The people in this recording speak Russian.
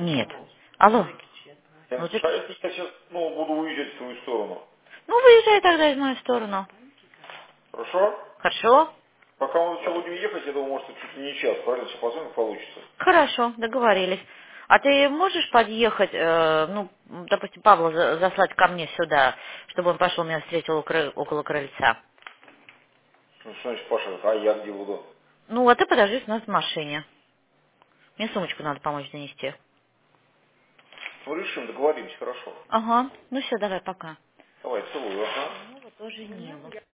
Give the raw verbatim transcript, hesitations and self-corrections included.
Нет. Алло. Я, Ну, ты... а если я сейчас ну, буду уезжать в свою сторону? ну выезжай тогда из мою сторону. Хорошо? Хорошо? Пока мы сначала будем ехать, я думаю, может, чуть ли не час, правильно? Сейчас позвоним, получится. Хорошо, договорились. А ты можешь подъехать, э, ну, допустим, Павла за- заслать ко мне сюда, чтобы он пошел меня встретил у кры- около крыльца? Ну, что значит, Паша, а я где буду? Ну, а ты подожди у нас в машине. Мне сумочку надо помочь донести. Ну, решим, договоримся, хорошо. Ага. Ну все, давай, пока. Давай, целую, ага. Ну, вот тоже Нилу.